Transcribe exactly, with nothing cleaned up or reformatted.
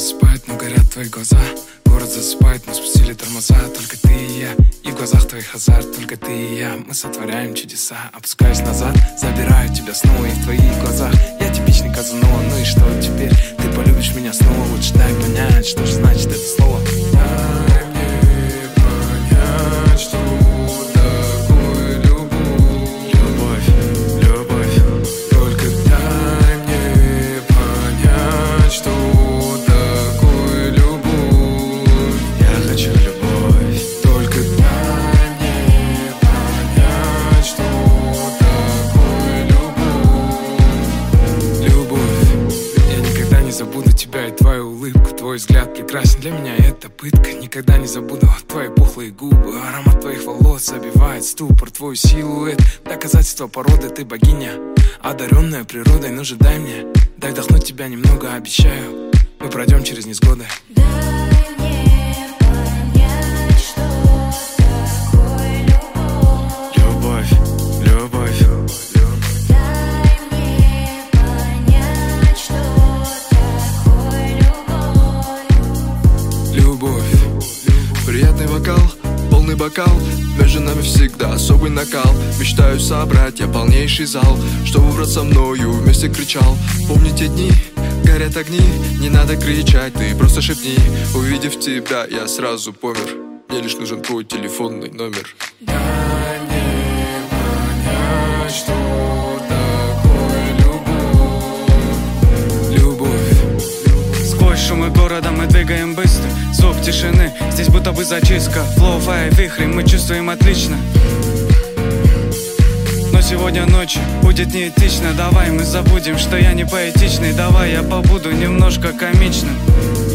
засыпает, но горят твои глаза. Город засыпает, мы спустили тормоза. Только ты и я, и в глазах твоих азарт. Только ты и я, мы сотворяем чудеса. Опускаюсь назад, забираю тебя снова. И в твоих глазах я типичный Казанова. Ну и что теперь? Ты полюбишь меня снова. Лучше дай понять, что же значит это слово. Дай мне понять, что такое любовь. Любовь, любовь. Только дай мне понять, что такое любовь. Я хочу любовь. Только дай мне понять, что такое любовь. Любовь. Я никогда не забуду тебя и твою улыбку. Твой взгляд прекрасен, для меня это пытка. Никогда не забуду твои пухлые губы. Аромат твоих волос забивает ступор. Твой силуэт, доказательство породы. Ты богиня, одаренная природой. Ну же дай мне, дай вдохнуть тебя немного, обещаю. Мы пройдем через невзгоды. Дай мне понять, что такое любовь. Любовь, любовь, любовь. Дай мне понять, что такое любовь. Любовь. Приятный вокал, полный бокал. Между нами всегда особый накал. Мечтаю собрать я полнейший зал, чтобы брат со мною вместе кричал. Помни те дни, горят огни. Не надо кричать, ты просто шепни. Увидев тебя, я сразу помер. Мне лишь нужен твой телефонный номер. Дай мне понять, что такое любовь. Любовь. Сквозь шумы города мы двигаем быстро. Звук тишины, здесь будто бы зачистка. Флоу-фай, вихри, мы чувствуем отлично. Но сегодня ночью будет неэтично. Давай мы забудем, что я не поэтичный. Давай я побуду немножко комичным.